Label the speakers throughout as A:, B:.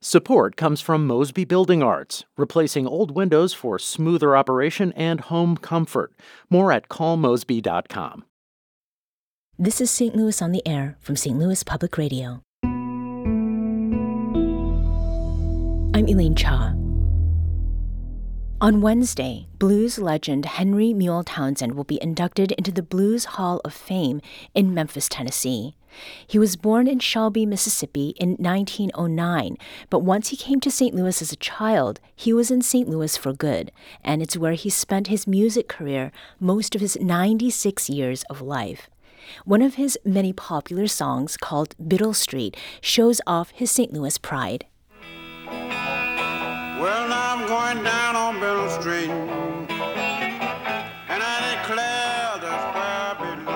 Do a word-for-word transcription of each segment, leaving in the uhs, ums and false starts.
A: Support comes from Mosby Building Arts, replacing old windows for smoother operation and home comfort. More at call mosby dot com.
B: This is Saint Louis on the Air from Saint Louis Public Radio. I'm Elaine Cha. On Wednesday, blues legend Henry Mule Townsend will be inducted into the Blues Hall of Fame in Memphis, Tennessee. He was born in Shelby, Mississippi in nineteen oh nine, but once he came to Saint Louis as a child, he was in Saint Louis for good, and it's where he spent his music career most of his ninety-six years of life. One of his many popular songs, called Biddle Street, shows off his Saint Louis pride.
C: Well, now I'm going down on Biddle Street, and I declare that's where I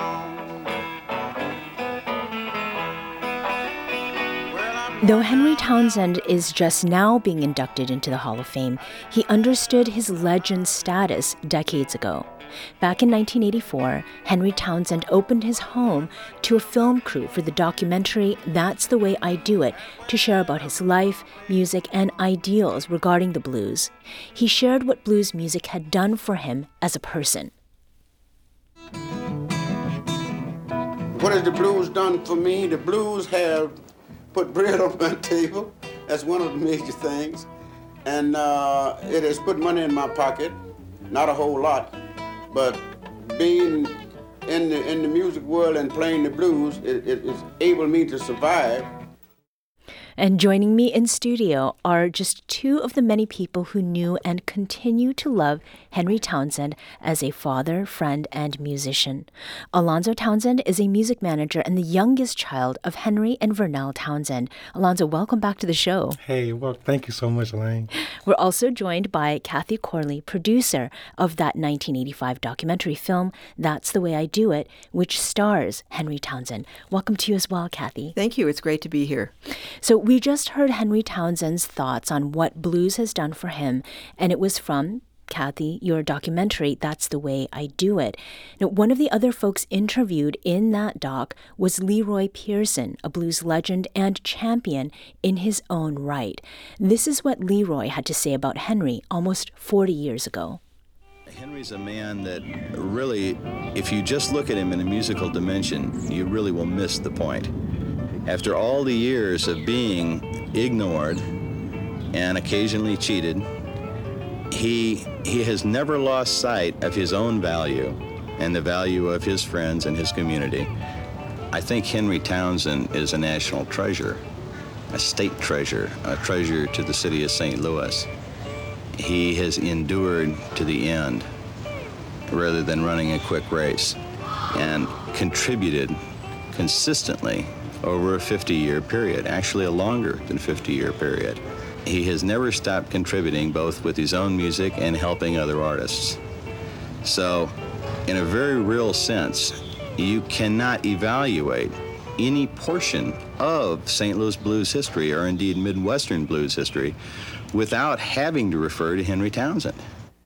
C: belong. Well,
B: Though Henry Townsend is just now being inducted into the Hall of Fame, he understood his legend status decades ago. Back in nineteen eighty-four, Henry Townsend opened his home to a film crew for the documentary That's the Way I Do It, to share about his life, music, and ideals regarding the blues. He shared what blues music had done for him as a person.
C: What has the blues done for me? The blues have put bread on my table. That's one of the major things. And uh, it has put money in my pocket, not a whole lot. But being in the in the music world and playing the blues, it, it, it's able me to survive.
B: And joining me in studio are just two of the many people who knew and continue to love Henry Townsend as a father, friend, and musician. Alonzo Townsend is a music manager and the youngest child of Henry and Vernell Townsend. Alonzo, welcome back to the show.
D: Hey, well, thank you so much, Elaine.
B: We're also joined by Kathy Corley, producer of that nineteen eighty-five documentary film, That's the Way I Do It, which stars Henry Townsend. Welcome to you as well, Kathy.
E: Thank you. It's great to be here.
B: So we just heard Henry Townsend's thoughts on what blues has done for him, and it was from, Kathy, your documentary, That's the Way I Do It. Now, one of the other folks interviewed in that doc was Leroy Pearson, a blues legend and champion in his own right. This is what Leroy had to say about Henry almost forty years ago.
F: Henry's a man that really, if you just look at him in a musical dimension, you really will miss the point. After all the years of being ignored and occasionally cheated, he he has never lost sight of his own value and the value of his friends and his community. I think Henry Townsend is a national treasure, a state treasure, a treasure to the city of Saint Louis. He has endured to the end rather than running a quick race, and contributed consistently over a fifty-year period, actually a longer than fifty-year period. He has never stopped contributing, both with his own music and helping other artists. So, in a very real sense, you cannot evaluate any portion of Saint Louis blues history, or indeed Midwestern blues history, without having to refer to Henry Townsend.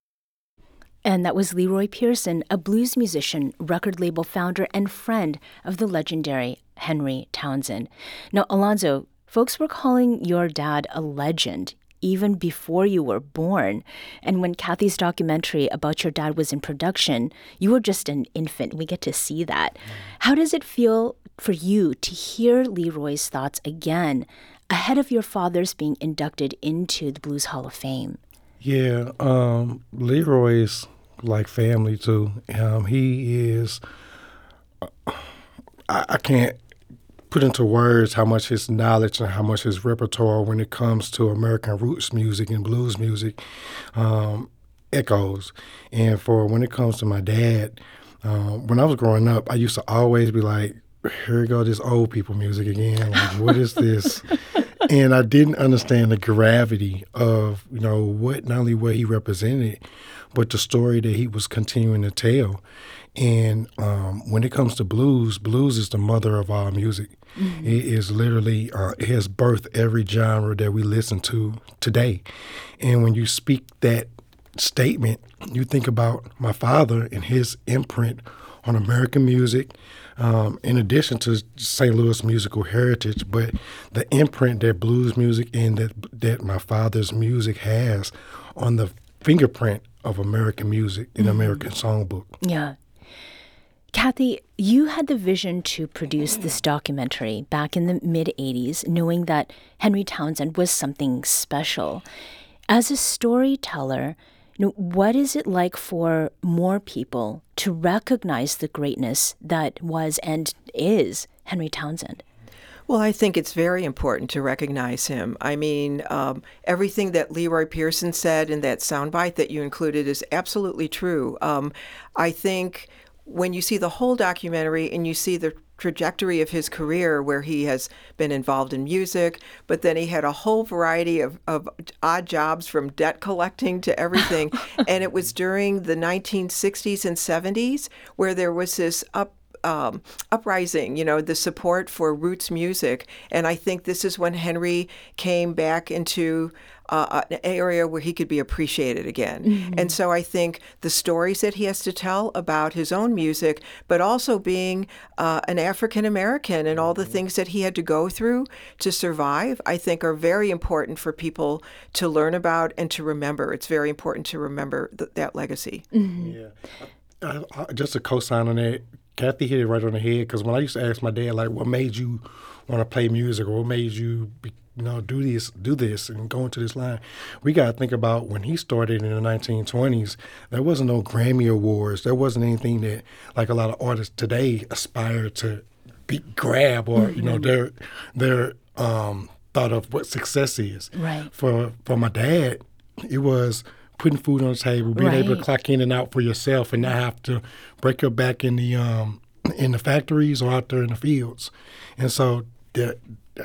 B: And that was Leroy Pearson, a blues musician, record label founder, and friend of the legendary Henry Townsend. Now, Alonzo, folks were calling your dad a legend even before you were born. And when Kathy's documentary about your dad was in production, you were just an infant. We get to see that. How does it feel for you to hear Leroy's thoughts again ahead of your father's being inducted into the Blues Hall of Fame?
D: Yeah, um, Leroy is like family too. Um, he is, uh, I, I can't put into words how much his knowledge and how much his repertoire when it comes to American roots music and blues music um, echoes. And for when it comes to my dad, um, when I was growing up, I used to always be like, here we go, this old people music again. Like, what is this? And I didn't understand the gravity of, you know, what, not only what he represented, but the story that he was continuing to tell. And um, when it comes to blues, blues is the mother of all music. Mm-hmm. It is literally, uh, it has birthed every genre that we listen to today. And when you speak that statement, you think about my father and his imprint on American music, um, in addition to Saint Louis musical heritage, but the imprint that blues music and that that my father's music has on the fingerprint of American music and mm-hmm. American songbook.
B: Yeah. Kathy, you had the vision to produce this documentary back in the mid-eighties, knowing that Henry Townsend was something special. As a storyteller, you know, what is it like for more people to recognize the greatness that was and is Henry Townsend?
E: Well, I think it's very important to recognize him. I mean, um, everything that Leroy Pearson said in that soundbite that you included is absolutely true. Um, I think when you see the whole documentary and you see the trajectory of his career where he has been involved in music, but then he had a whole variety of, of odd jobs from debt collecting to everything. And it was during the nineteen sixties and seventies where there was this up Um, uprising, you know, the support for roots music. And I think this is when Henry came back into uh, an area where he could be appreciated again. Mm-hmm. And so I think the stories that he has to tell about his own music, but also being uh, an African American and all the things that he had to go through to survive, I think are very important for people to learn about and to remember. It's very important to remember th- that legacy.
D: Mm-hmm. Yeah. I, I, just a co-sign on that. Kathy hit it right on the head, because when I used to ask my dad, like, what made you want to play music, or what made you, you know, do this, do this, and go into this line, we got to think about when he started in the nineteen twenties, there wasn't no Grammy Awards. There wasn't anything that, like a lot of artists today, aspire to be, grab, or, mm-hmm. you know, they're, they're um, thought of what success is.
B: Right.
D: For, for my dad, it was putting food on the table, being
B: right.
D: able to clock in and out for yourself and not have to break your back in the um, in the factories or out there in the fields. And so the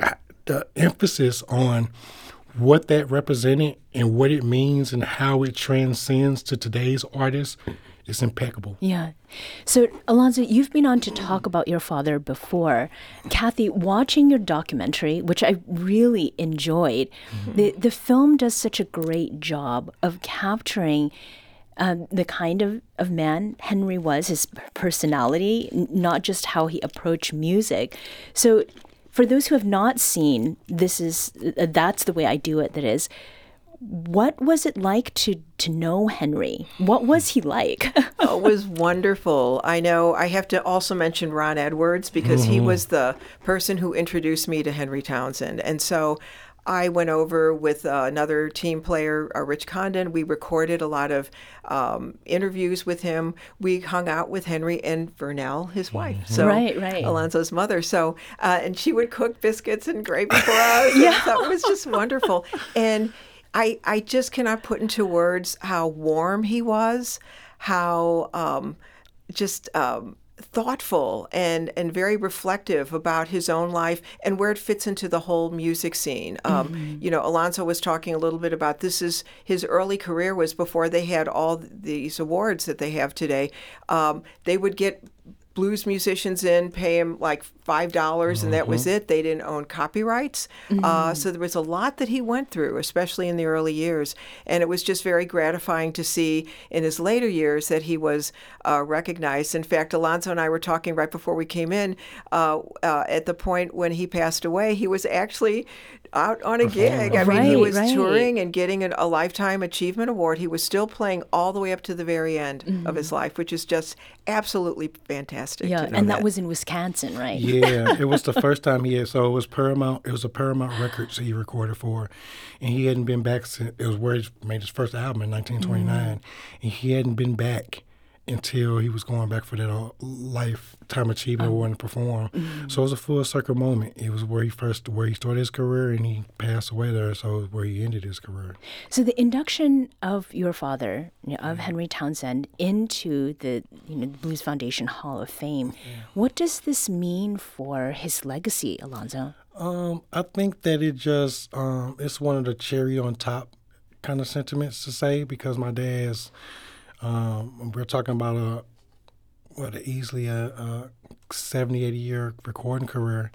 D: the emphasis on what that represented and what it means and how it transcends to today's artists is impeccable.
B: Yeah. So, Alonzo, you've been on to talk about your father before. Kathy, watching your documentary, which I really enjoyed, mm-hmm. the, the film does such a great job of capturing um, the kind of, of man Henry was, his personality, not just how he approached music. So, for those who have not seen, this is uh, That's the Way I Do It, that is, what was it like to, to know Henry? What was he like?
E: Oh, it was wonderful. I know I have to also mention Ron Edwards, because mm-hmm. he was the person who introduced me to Henry Townsend. And so I went over with uh, another team player, uh, Rich Condon. We recorded a lot of um, interviews with him. We hung out with Henry and Vernell, his wife. So
B: right, right.
E: Alonzo's mother. So, uh, and she would cook biscuits and gravy for us.
B: Yeah.
E: So it was just wonderful. And I, I just cannot put into words how warm he was, how um, just um, thoughtful and, and very reflective about his own life and where it fits into the whole music scene. Um, mm-hmm. You know, Alonzo was talking a little bit about this is his early career was before they had all these awards that they have today. Um, they would get blues musicians in, pay him like five dollars, mm-hmm. and that was it. They didn't own copyrights. Mm-hmm. Uh, so there was a lot that he went through, especially in the early years. And it was just very gratifying to see in his later years that he was uh, recognized. In fact, Alonzo and I were talking right before we came in, uh, uh, at the point when he passed away, he was actually out on a gig. I mean,
B: right,
E: he was
B: right.
E: touring and getting a, a Lifetime Achievement Award. He was still playing all the way up to the very end mm-hmm. of his life, which is just absolutely fantastic.
B: Yeah,
E: to know
B: and that.
E: that
B: was in Wisconsin, right?
D: Yeah, it was the first time he had, so it was Paramount, it was a Paramount Records he recorded for, and he hadn't been back since, it was where he made his first album in nineteen twenty-nine, mm-hmm. and he hadn't been back until he was going back for that uh, Lifetime Achievement Award and perform. Mm-hmm. So it was a full circle moment. It was where he first, where he started his career, and he passed away there, so it was where he ended his career.
B: So the induction of your father, you know, of Henry Townsend, into the you know the Blues Foundation Hall of Fame, yeah. what does this mean for his legacy, Alonzo?
D: Um, I think that it just, um, it's one of the cherry on top kind of sentiments to say, because my dad's, Um, we're talking about a what an easily uh, uh, seventy, eighty year recording career.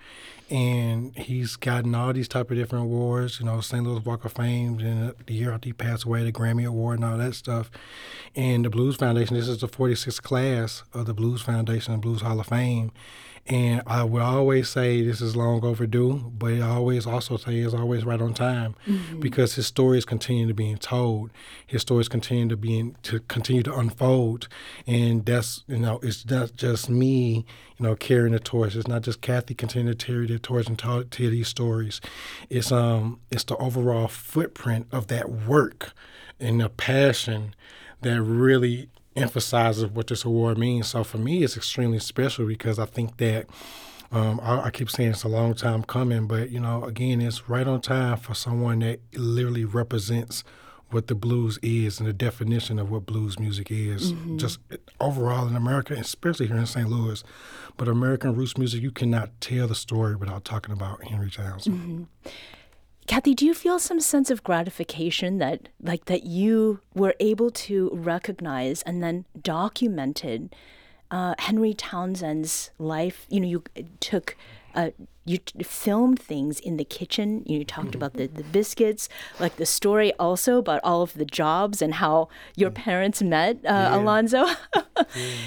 D: And he's gotten all these type of different awards, you know, Saint Louis Walk of Fame, and the year after he passed away, the Grammy Award and all that stuff. And the Blues Foundation, this is the forty-sixth class of the Blues Foundation and Blues Hall of Fame. And I will always say this is long overdue, but I always also say it's always right on time, mm-hmm. because his stories continue to be told. His stories continue to be in, to continue to unfold, and that's, you know, it's not just me, you know, carrying the torch. It's not just Kathy continuing to carry the torch and tell, tell these stories. It's um it's the overall footprint of that work and the passion that really emphasizes what this award means. So for me, it's extremely special because I think that um, I, I keep saying it's a long time coming, but, you know, again, it's right on time for someone that literally represents what the blues is and the definition of what blues music is, mm-hmm. just overall in America, especially here in Saint Louis. But American roots music, you cannot tell the story without talking about Henry Townsend.
B: Mm-hmm. Kathy, do you feel some sense of gratification that, like, that you were able to recognize and then documented uh, Henry Townsend's life? You know, you took, uh, you t- filmed things in the kitchen. You talked about the, the biscuits, like the story also about all of the jobs and how your parents met, uh, yeah. Alonzo. yeah.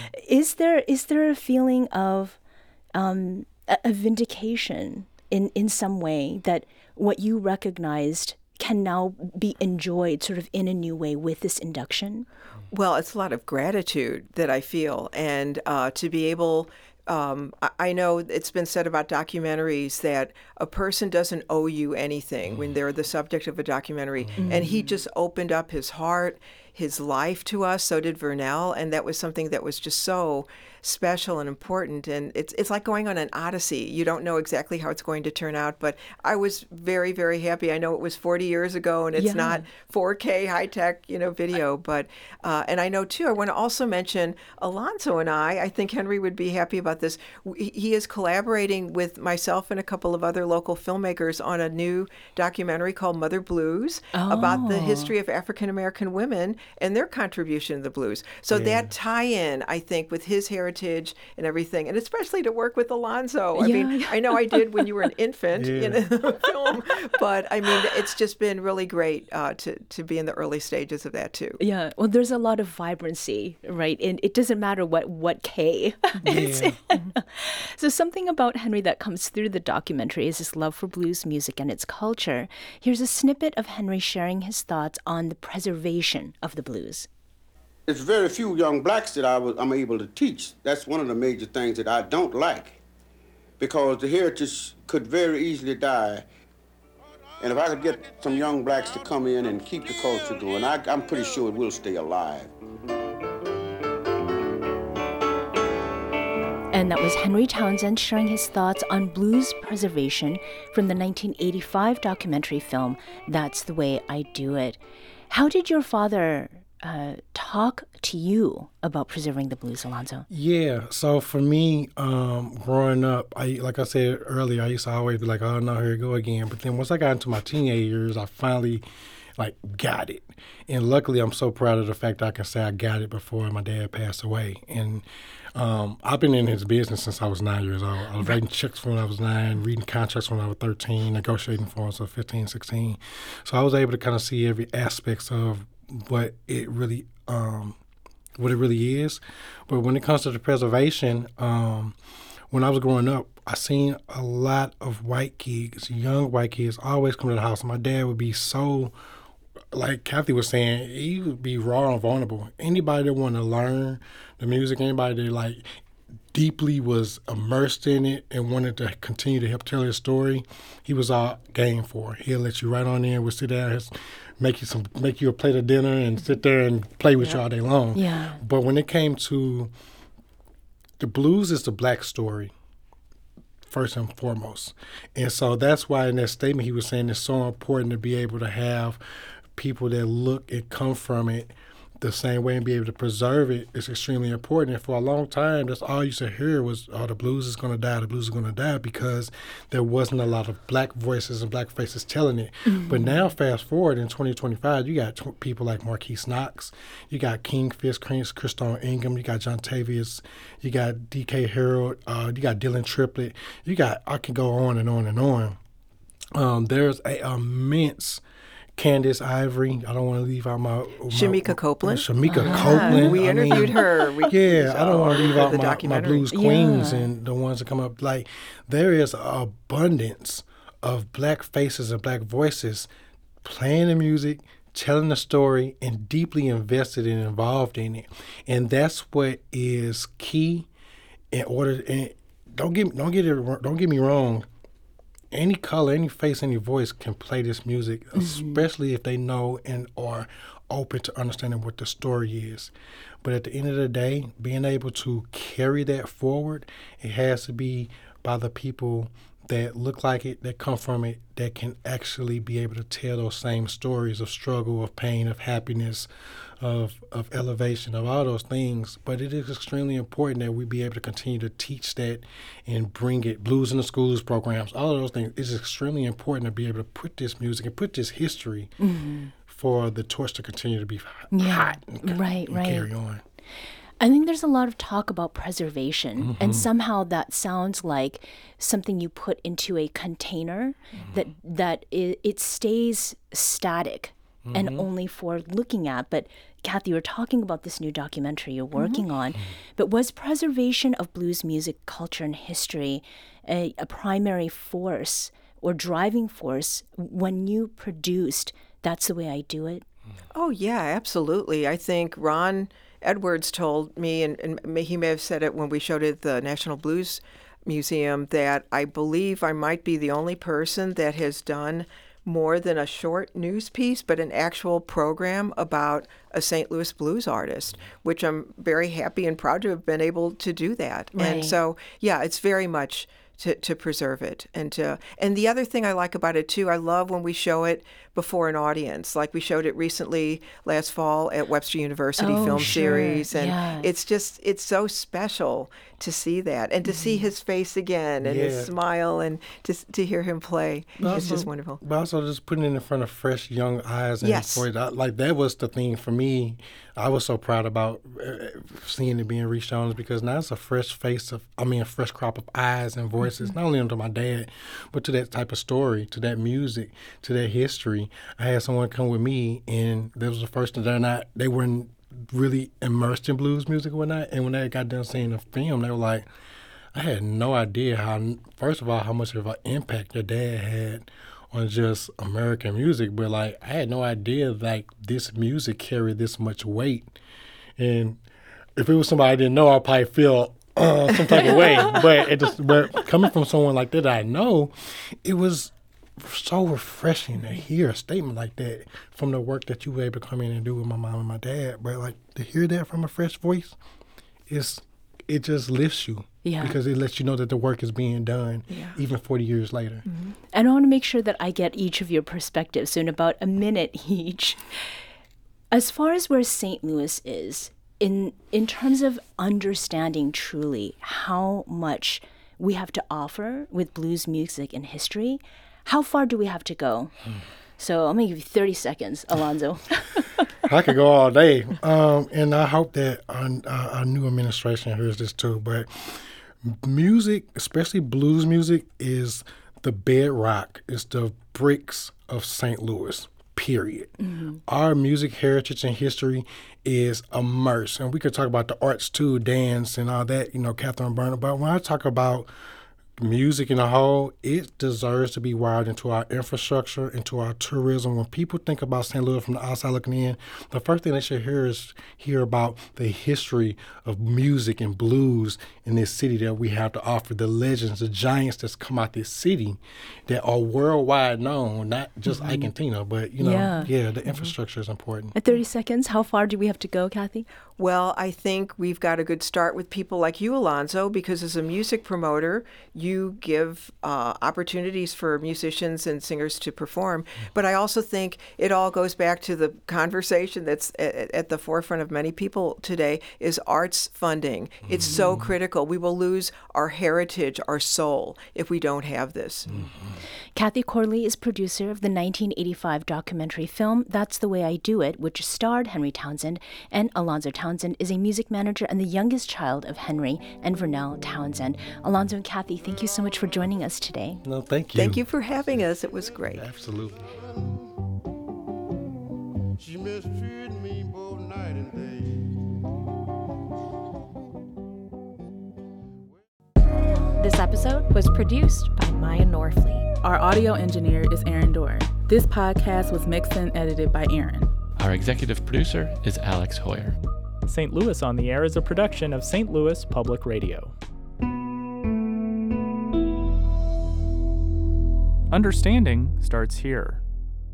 B: Is there is there a feeling of um, a, a vindication in, in some way that what you recognized can now be enjoyed sort of in a new way with this induction?
E: Well, it's a lot of gratitude that I feel, and uh, to be able, um, I, I know it's been said about documentaries that a person doesn't owe you anything when they're the subject of a documentary, mm-hmm. and he just opened up his heart, his life to us. So did Vernell, and that was something that was just so special and important. And it's it's like going on an odyssey. You don't know exactly how it's going to turn out, but I was very, very happy. I know it was forty years ago, and it's yeah. not four K high-tech, you know, video, but uh, and I know too, I want to also mention Alonzo and I, I think Henry would be happy about this. He is collaborating with myself and a couple of other local filmmakers on a new documentary called Mother Blues,
B: oh.
E: about the history of African-American women and their contribution to the blues. So yeah. that tie-in, I think, with his heritage and everything, and especially to work with Alonzo. I
B: yeah.
E: mean, I know I did when you were an infant yeah. in a film, but I mean, it's just been really great uh, to, to be in the early stages of that too.
B: Yeah, well, there's a lot of vibrancy, right? And it doesn't matter what, what K is.
D: Yeah.
B: So something about Henry that comes through the documentary is his love for blues music and its culture. Here's a snippet of Henry sharing his thoughts on the preservation of the blues.
C: There's very few young blacks that I was, I'm able to teach. That's one of the major things that I don't like, because the heritage could very easily die. And if I could get some young blacks to come in and keep the culture going, I, I'm pretty sure it will stay alive.
B: And that was Henry Townsend sharing his thoughts on blues preservation from the nineteen eighty-five documentary film, That's the Way I Do It. How did your father uh, talk to you about preserving the blues, Alonzo?
D: Yeah, so for me, um, growing up, I like I said earlier, I used to always be like, oh, no, here we go again. But then once I got into my teenage years, I finally, like, got it. And luckily, I'm so proud of the fact that I can say I got it before my dad passed away. And um, I've been in his business since I was nine years old. I was writing checks when I was nine, reading contracts when I was thirteen, negotiating for them, so fifteen, sixteen. So I was able to kind of see every aspect of what it really um, what it really is. But when it comes to the preservation, um, when I was growing up, I seen a lot of white kids, young white kids, always come to the house. My dad would be so, like Kathy was saying, he would be raw and vulnerable. Anybody that wanted to learn the music, anybody that like deeply was immersed in it and wanted to continue to help tell his story, he was all game for. He'll let you right on in. We'll sit down, make you some, make you a plate of dinner, and sit there and play with yeah. you all day long.
B: Yeah.
D: But when it came to the blues, is the black story first and foremost, and so that's why in that statement he was saying it's so important to be able to have people that look and come from it the same way and be able to preserve it is extremely important. And for a long time, that's all you used to hear was, oh, the blues is going to die, the blues is going to die, because there wasn't a lot of black voices and black faces telling it. Mm-hmm. But now, fast forward in twenty twenty-five, you got t- people like Marquise Knox, you got Kingfish, Christone Ingham, you got John Tavius, you got D K Harold, uh, you got Dylan Triplett, you got, I can go on and on and on. Um, there's a immense Candace Ivory. I don't want to leave out my... my
E: Shamika Copeland.
D: Uh, Shamika
E: uh-huh.
D: Copeland.
E: We
D: I
E: interviewed
D: mean,
E: her. We,
D: yeah, I don't want to leave out my, my blues queens
B: yeah.
D: and the ones that come up. Like, there is an abundance of black faces and black voices playing the music, telling the story, and deeply invested and involved in it. And that's what is key in order... And don't get, don't get it, don't get me wrong. Any color, any face, any voice can play this music, mm-hmm. especially if they know and are open to understanding what the story is. But at the end of the day, being able to carry that forward, it has to be by the people that look like it, that come from it, that can actually be able to tell those same stories of struggle, of pain, of happiness, of of elevation, of all those things. But it is extremely important that we be able to continue to teach that and bring it, blues in the schools programs, all of those things. It's extremely important to be able to put this music and put this history mm-hmm. for the torch to continue to be
B: yeah.
D: hot and,
B: right,
D: and
B: right.
D: carry on.
B: I think there's a lot of talk about preservation,
D: mm-hmm.
B: and somehow that sounds like something you put into a container mm-hmm. that that it, it stays static mm-hmm. and only for looking at. But Kathy, you were talking about this new documentary you're working mm-hmm. on, but was preservation of blues music, culture, and history a, a primary force or driving force when you produced That's the Way I Do It?
E: Oh, yeah, absolutely. I think Ron Edwards told me, and, and he may have said it when we showed it at the National Blues Museum, that I believe I might be the only person that has done more than a short news piece, but an actual program about a Saint Louis blues artist, which I'm very happy and proud to have been able to do that.
B: Right.
E: And so, yeah, it's very much to, to preserve it. And to, and the other thing I like about it, too, I love when we show it before an audience. Like we showed it recently last fall at Webster University
B: oh,
E: Film
B: sure.
E: Series. And
B: yes.
E: it's just, it's so special to see that and to mm-hmm. see his face again and
D: yeah.
E: his smile and to to hear him play.
D: But
E: it's
D: also,
E: just wonderful.
D: But also just putting it in front of fresh, young eyes. And
E: yes.
D: voice. Like that was the thing for me. I was so proud about uh, seeing it being re-shown because now it's a fresh face of, I mean, a fresh crop of eyes and voices, mm-hmm. not only to my dad, but to that type of story, to that music, to that history. I had someone come with me, and that was the first time they're not, they weren't really immersed in blues music or whatnot. And when they got done seeing the film, they were like, I had no idea how, first of all, how much of an impact your dad had on just American music, but like I had no idea like this music carried this much weight. And if it was somebody I didn't know, I'd probably feel uh, some type of way. But it just, but coming from someone like that I know, it was so refreshing to hear a statement like that from the work that you were able to come in and do with my mom and my dad. But like to hear that from a fresh voice, is it just lifts you.
B: Yeah.
D: Because it lets you know that the work is being done, yeah. even forty years later.
B: Mm-hmm. And I want to make sure that I get each of your perspectives, so in about a minute each. As far as where Saint Louis is, in in terms of understanding truly how much we have to offer with blues music and history, how far do we have to go? Hmm. So I'm going to give you thirty seconds, Alonzo.
D: I could go all day. Um, and I hope that our, our new administration hears this too. But music, especially blues music, is the bedrock, is the bricks of Saint Louis, period. Mm-hmm. Our music heritage and history is immersed. And we could talk about the arts too, dance and all that, you know, Catherine Burnham. But when I talk about music in a whole, it deserves to be wired into our infrastructure, into our tourism. When people think about Saint Louis from the outside looking in, the first thing they should hear is hear about the history of music and blues in this city that we have to offer, the legends, the giants that's come out this city that are worldwide known, not just mm-hmm. Ike and Tina, but, you know, yeah, yeah the infrastructure mm-hmm. is important.
B: At thirty seconds, how far do we have to go, Kathy?
E: Well, I think we've got a good start with people like you, Alonzo, because as a music promoter, you you give uh, opportunities for musicians and singers to perform. But I also think it all goes back to the conversation that's at, at the forefront of many people today is arts funding. Mm-hmm. It's so critical. We will lose our heritage, our soul, if we don't have this.
B: Mm-hmm. Kathy Corley is producer of the nineteen eighty-five documentary film That's the Way I Do It, which starred Henry Townsend, and Alonzo Townsend is a music manager and the youngest child of Henry and Vernell Townsend. Alonzo and Kathy, thank you so much for joining us today.
D: No, thank you.
E: Thank you for having us. It was great.
D: Absolutely.
C: She mistreated me both night and day.
G: This episode was produced by Maya Norfleet.
H: Our audio engineer is Aaron Dorr. This podcast was mixed and edited by Aaron.
I: Our executive producer is Alex Hoyer.
J: Saint Louis on the Air is a production of Saint Louis Public Radio. Understanding starts here.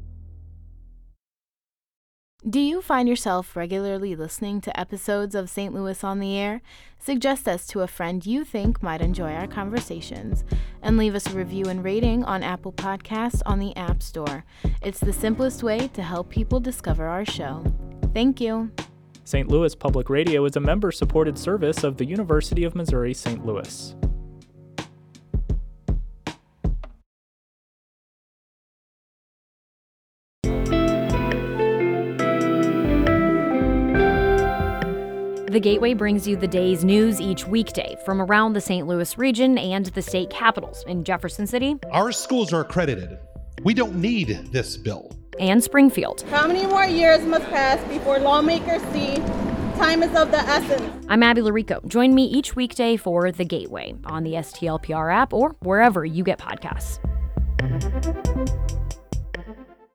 G: Do you find yourself regularly listening to episodes of Saint Louis on the Air? Suggest us to a friend you think might enjoy our conversations, and leave us a review and rating on Apple Podcasts on the App Store. It's the simplest way to help people discover our show. Thank you.
J: Saint Louis Public Radio is a member-supported service of the University of Missouri Saint Louis.
K: The Gateway brings you the day's news each weekday from around the Saint Louis region and the state capitals in Jefferson City.
L: Our schools are accredited. We don't need this bill.
K: And Springfield.
M: How many more years must pass before lawmakers see time is of the essence?
K: I'm Abby Larico. Join me each weekday for The Gateway on the S T L P R app or wherever you get podcasts.